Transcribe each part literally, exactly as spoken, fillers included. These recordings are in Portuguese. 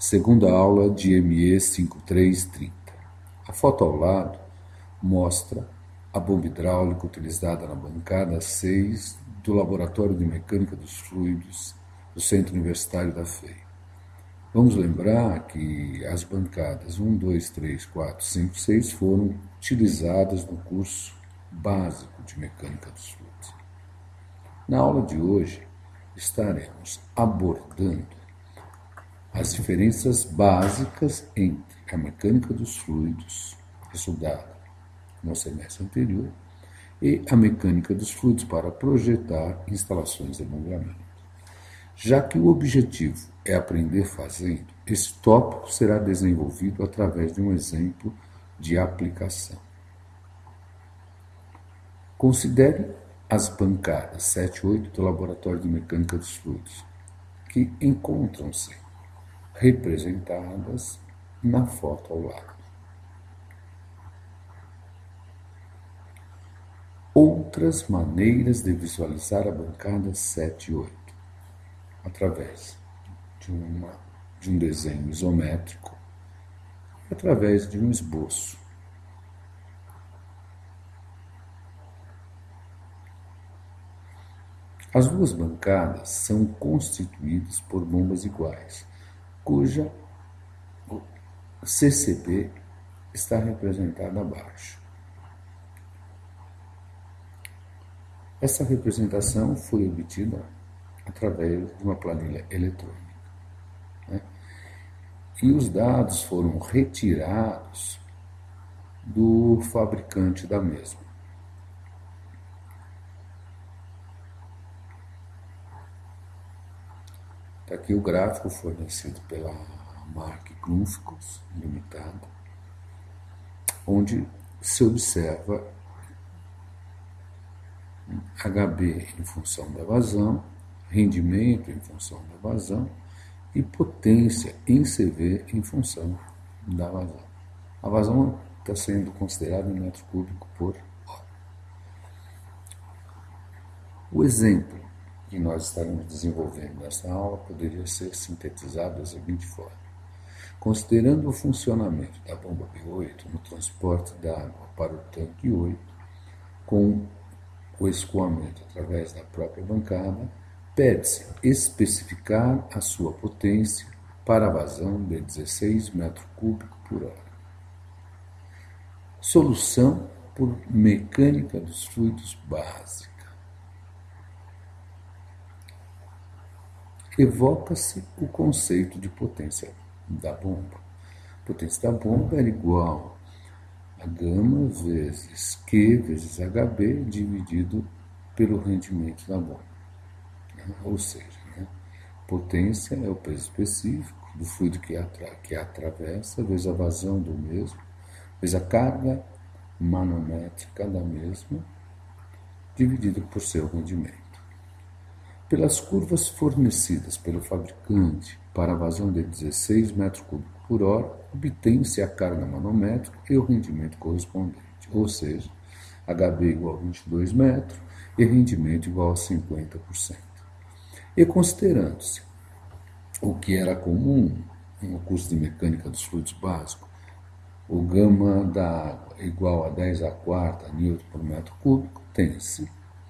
segunda aula de M E cinquenta e três trinta. A foto ao lado mostra a bomba hidráulica utilizada na bancada seis do Laboratório de Mecânica dos Fluidos do Centro Universitário da F E I. Vamos lembrar que as bancadas um, dois, três, quatro, cinco, seis foram utilizadas no curso básico de Mecânica dos Fluidos. Na aula de hoje, estaremos abordando as diferenças básicas entre a mecânica dos fluidos, estudada no semestre anterior, e a mecânica dos fluidos para projetar instalações de bombeamento. Já que o objetivo é aprender fazendo, esse tópico será desenvolvido através de um exemplo de aplicação. Considere as bancadas sete e oito do Laboratório de Mecânica dos Fluidos, que encontram-se representadas na foto ao lado. Outras maneiras de visualizar a bancada sete e oito, através de, uma, de um desenho isométrico e através de um esboço. As duas bancadas são constituídas por bombas iguais, cuja C C B está representada abaixo. Essa representação foi obtida através de uma planilha eletrônica, né? E os dados foram retirados do fabricante da mesma. Está aqui o gráfico fornecido pela Mark Grundfos Limitada, onde se observa H B em função da vazão, rendimento em função da vazão e potência em C V em função da vazão. A vazão está sendo considerada em metro cúbico por hora. O exemplo que nós estaremos desenvolvendo nessa aula poderia ser sintetizado da seguinte forma. Considerando o funcionamento da bomba B oito no transporte da água para o tanque oito, com o escoamento através da própria bancada, pede-se especificar a sua potência para a vazão de dezesseis metros cúbicos por hora. Solução por mecânica dos fluidos básica. Evoca-se o conceito de potência da bomba. A potência da bomba era igual a gama vezes Q vezes H B dividido pelo rendimento da bomba. Ou seja, né, potência é o peso específico do fluido que, atra que atravessa, vezes a vazão do mesmo, vezes a carga manométrica da mesma, dividido por seu rendimento. Pelas curvas fornecidas pelo fabricante para a vazão de dezesseis metros cúbicos por hora, obtém-se a carga manométrica e o rendimento correspondente, ou seja, H B igual a vinte e dois metros e rendimento igual a cinquenta por cento. E considerando-se o que era comum no curso de mecânica dos fluidos básicos, o gama da água igual a dez a quarta newton por metro cúbico, tem-se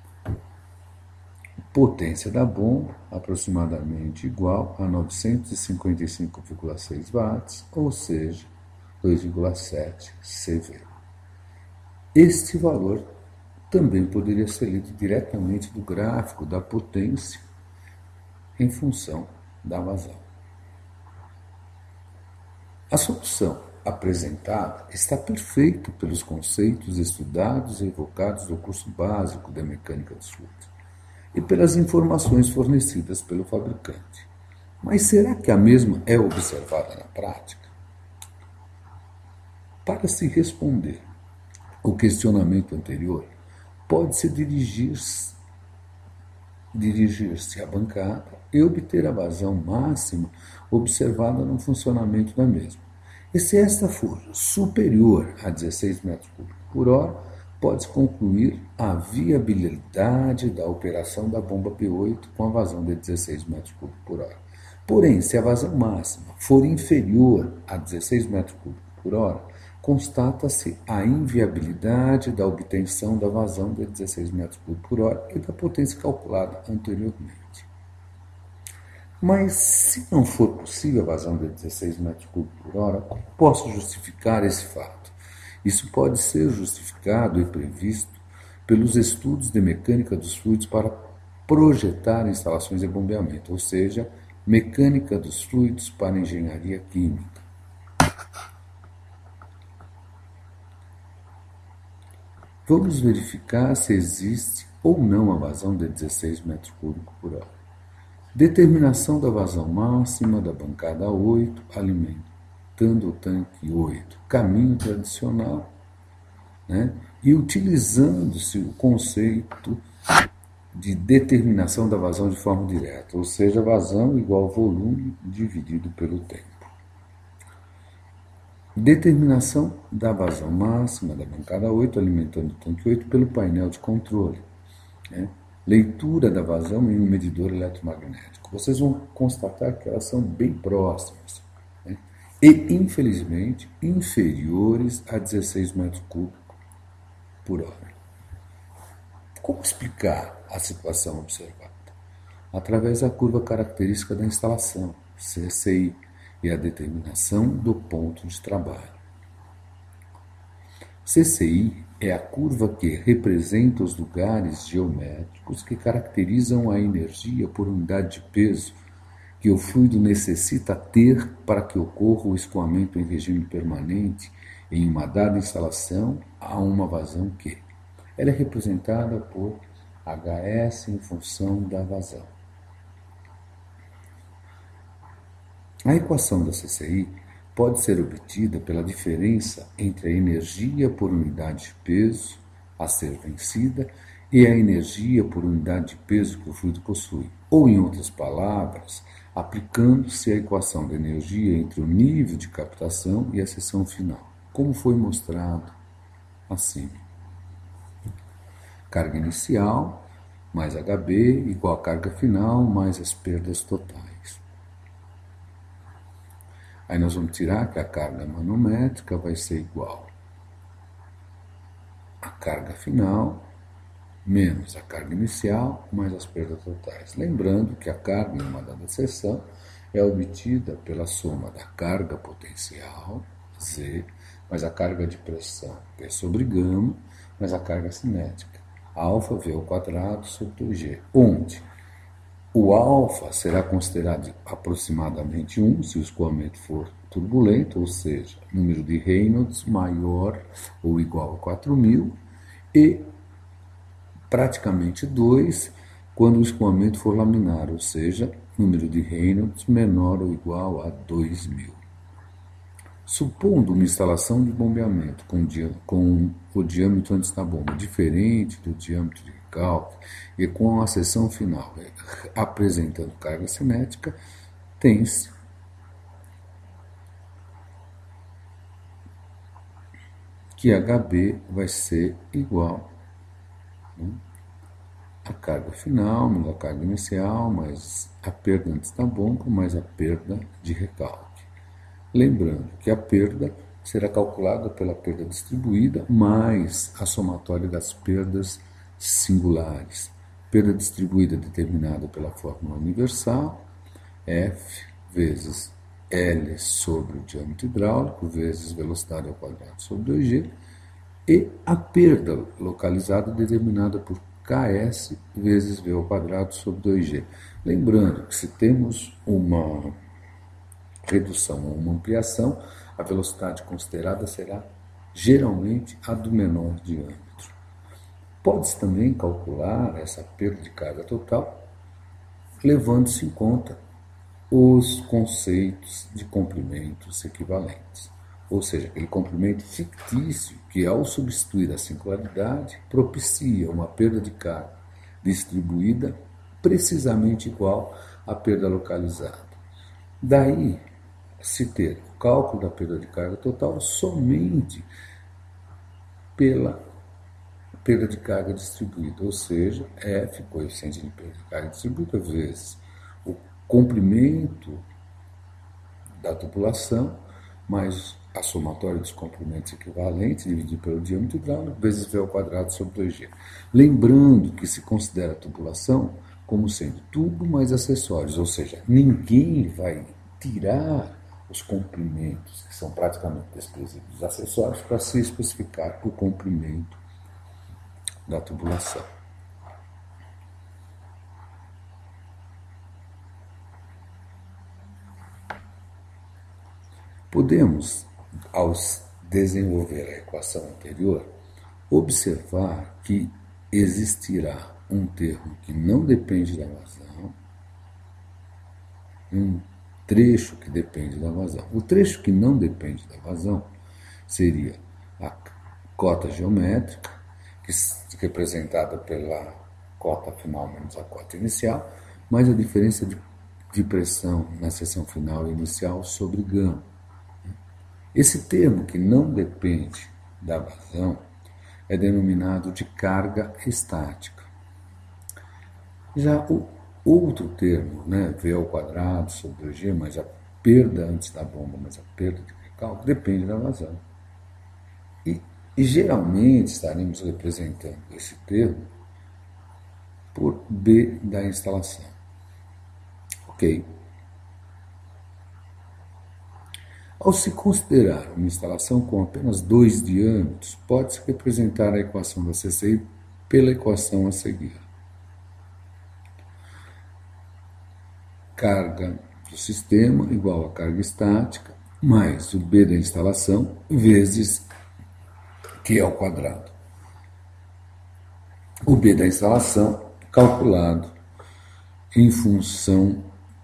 potência da bomba aproximadamente igual a novecentos e cinquenta e cinco vírgula seis watts, ou seja, dois vírgula sete C V. Este valor também poderia ser lido diretamente do gráfico da potência em função da vazão. A solução apresentada está perfeita pelos conceitos estudados e evocados do curso básico da mecânica dos fluidos e pelas informações fornecidas pelo fabricante. Mas será que a mesma é observada na prática? Para se responder o questionamento anterior, pode-se dirigir-se dirigir-se à bancada e obter a vazão máxima observada no funcionamento da mesma. E se esta for superior a dezesseis metros cúbicos por hora, pode-se concluir a viabilidade da operação da bomba P oito com a vazão de dezesseis metros cúbicos por hora. Porém, se a vazão máxima for inferior a dezesseis metros cúbicos por hora, constata-se a inviabilidade da obtenção da vazão de dezesseis metros cúbicos por hora e da potência calculada anteriormente. Mas, se não for possível a vazão de dezesseis metros cúbicos por hora, como posso justificar esse fato? Isso pode ser justificado e previsto pelos estudos de mecânica dos fluidos para projetar instalações de bombeamento, ou seja, mecânica dos fluidos para engenharia química. Vamos verificar se existe ou não a vazão de dezesseis metros cúbicos por hora. Determinação da vazão máxima da bancada oito, alimentando o tanque oito. Caminho tradicional, né? E utilizando-se o conceito de determinação da vazão de forma direta, ou seja, vazão igual ao volume dividido pelo tempo. Determinação da vazão máxima da bancada oito, alimentando o tanque oito, pelo painel de controle. Né? Leitura da vazão em um medidor eletromagnético. Vocês vão constatar que elas são bem próximas, né? E, infelizmente, inferiores a dezesseis metros cúbicos por hora. Como explicar a situação observada? Através da curva característica da instalação, C C I, e a determinação do ponto de trabalho. C C I é a curva que representa os lugares geométricos que caracterizam a energia por unidade de peso que o fluido necessita ter para que ocorra o escoamento em regime permanente em uma dada instalação a uma vazão Q. Ela é representada por H S em função da vazão. A equação da C C I pode ser obtida pela diferença entre a energia por unidade de peso a ser vencida e a energia por unidade de peso que o fluido possui. Ou, em outras palavras, aplicando-se a equação da energia entre o nível de captação e a seção final, como foi mostrado acima. Carga inicial mais H B igual a carga final mais as perdas totais. Aí nós vamos tirar que a carga manométrica vai ser igual a carga final menos a carga inicial mais as perdas totais. Lembrando que a carga em uma dada seção é obtida pela soma da carga potencial, Z, mais a carga de pressão, P sobre gama, mais a carga cinética, alfa V ao quadrado sobre dois G, onde o alfa será considerado aproximadamente um se o escoamento for turbulento, ou seja, número de Reynolds maior ou igual a quatro mil, e praticamente dois quando o escoamento for laminar, ou seja, número de Reynolds menor ou igual a dois mil. Supondo uma instalação de bombeamento com, com o diâmetro antes da bomba diferente do diâmetro de recalque e com a seção final apresentando carga cinética, tem-se que H B vai ser igual, né, a carga final, menos a carga inicial, mais a perda antes da bomba, mais a perda de recalque. Lembrando que a perda será calculada pela perda distribuída mais a somatória das perdas singulares. Perda distribuída determinada pela fórmula universal, F vezes L sobre o diâmetro hidráulico, vezes velocidade ao quadrado sobre dois G, e a perda localizada determinada por Ks vezes V ao quadrado sobre dois G. Lembrando que se temos uma redução ou uma ampliação, a velocidade considerada será geralmente a do menor diâmetro. Pode-se também calcular essa perda de carga total levando-se em conta os conceitos de comprimentos equivalentes, ou seja, aquele comprimento fictício que, ao substituir a singularidade, propicia uma perda de carga distribuída precisamente igual à perda localizada. Daí se ter o cálculo da perda de carga total somente pela perda de carga distribuída, ou seja, F, coeficiente de perda de carga distribuída, vezes o comprimento da tubulação, mais a somatória dos comprimentos equivalentes, dividido pelo diâmetro hidráulico, vezes V ao quadrado sobre dois G. Lembrando que se considera a tubulação como sendo tubo mais acessórios, ou seja, ninguém vai tirar os comprimentos, que são praticamente desprezíveis dos acessórios, para se especificar o comprimento da tubulação. Podemos, ao desenvolver a equação anterior, observar que existirá um termo que não depende da vazão e um trecho que depende da vazão. O trecho que não depende da vazão seria a cota geométrica, que é representada pela cota final menos a cota inicial, mais a diferença de, de pressão na seção final e inicial sobre gama. Esse termo, que não depende da vazão, é denominado de carga estática. Já o outro termo, né, V ao quadrado sobre dois G, mas a perda antes da bomba, mas a perda de recalque, depende da vazão. E, e geralmente estaremos representando esse termo por B da instalação. Ok? Ao se considerar uma instalação com apenas dois diâmetros, pode-se representar a equação da C C I pela equação a seguir. Carga do sistema igual a carga estática, mais o B da instalação, vezes Q ao quadrado. O B da instalação calculado em função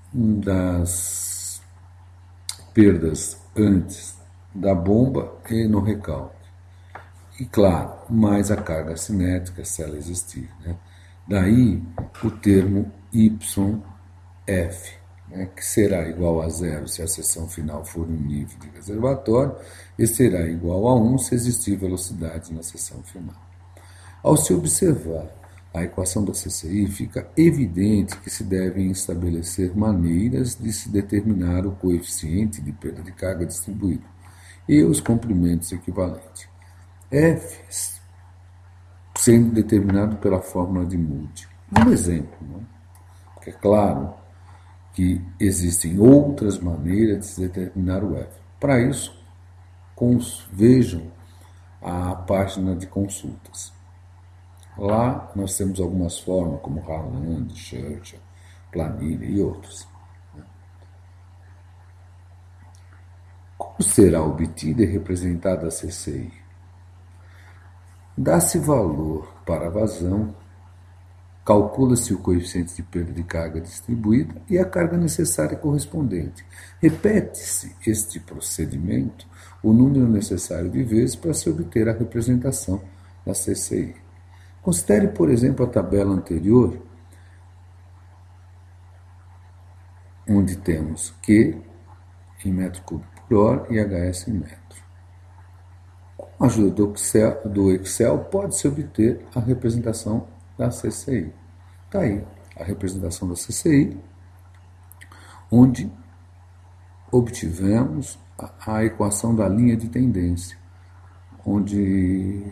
das perdas antes da bomba e no recalque. E, claro, mais a carga cinética, se ela existir. Né? Daí o termo Y F, né, que será igual a zero se a seção final for um nível de reservatório e será igual a um se existir velocidade na seção final. Ao se observar a equação da C C I, fica evidente que se devem estabelecer maneiras de se determinar o coeficiente de perda de carga distribuída e os comprimentos equivalentes. F sendo determinado pela fórmula de Moody. Um exemplo, né? Porque é claro que existem outras maneiras de se determinar o F. Para isso, vejam a página de consultas. Lá nós temos algumas formas, como Harland, Churchill, planilha e outros. Como será obtida e representada a C C I? Dá-se valor para a vazão, calcula-se o coeficiente de perda de carga distribuída e a carga necessária correspondente. Repete-se este procedimento o número necessário de vezes para se obter a representação da C C I. Considere, por exemplo, a tabela anterior, onde temos Q em metro cúbico por hora e H S em metro. Com a ajuda do Excel, do Excel pode-se obter a representação da C C I. Está aí a representação da C C I, onde obtivemos a, a equação da linha de tendência, onde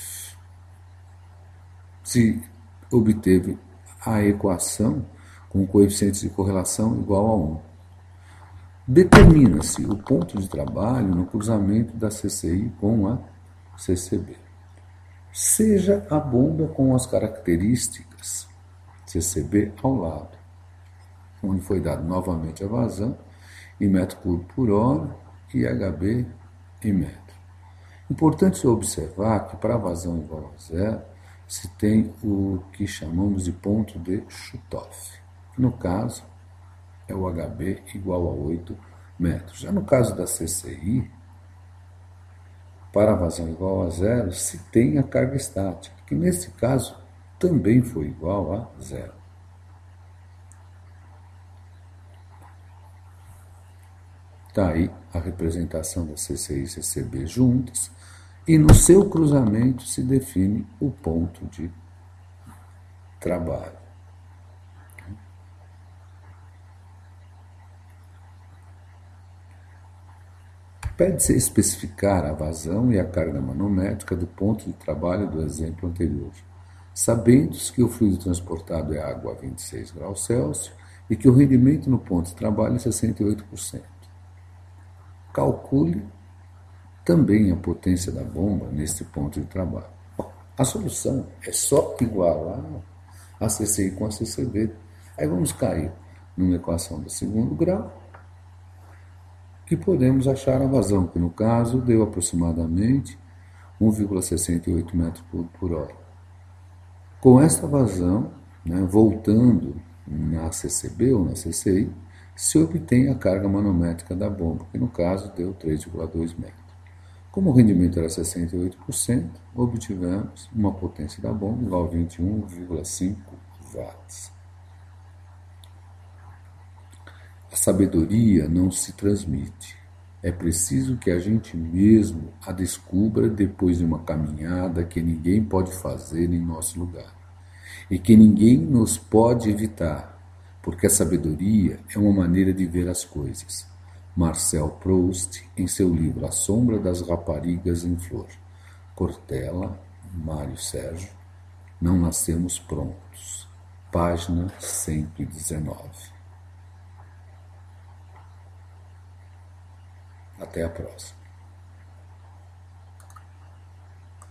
se obteve a equação com coeficientes de correlação igual a um. Determina-se o ponto de trabalho no cruzamento da C C I com a C C B. Seja a bomba com as características C C B ao lado, onde foi dado novamente a vazão em metro cúbico por hora e H B em metro. Importante observar que para a vazão igual a zero, se tem o que chamamos de ponto de Chutoff. No caso, é o H B igual a oito metros. Já no caso da C C I, para a vazão igual a zero, se tem a carga estática, que nesse caso também foi igual a zero. Está aí a representação da C C I e C C B juntas, e no seu cruzamento se define o ponto de trabalho. Pede-se especificar a vazão e a carga manométrica do ponto de trabalho do exemplo anterior, sabendo-se que o fluido transportado é água a vinte e seis graus Celsius e que o rendimento no ponto de trabalho é sessenta e oito por cento. Calcule também a potência da bomba neste ponto de trabalho. A solução é só igualar a C C I com a C C B. Aí vamos cair numa equação do segundo grau e podemos achar a vazão, que no caso deu aproximadamente um vírgula sessenta e oito metros por hora. Com esta vazão, né, voltando na C C B ou na C C I, se obtém a carga manométrica da bomba, que no caso deu três vírgula dois metros. Como o rendimento era sessenta e oito por cento, obtivemos uma potência da bomba igual a vinte e um vírgula cinco watts. A sabedoria não se transmite. É preciso que a gente mesmo a descubra depois de uma caminhada que ninguém pode fazer em nosso lugar e que ninguém nos pode evitar, porque a sabedoria é uma maneira de ver as coisas. Marcel Proust, em seu livro A Sombra das Raparigas em Flor. Cortella, Mário Sérgio, Não Nascemos Prontos. Página cento e dezenove. Até a próxima.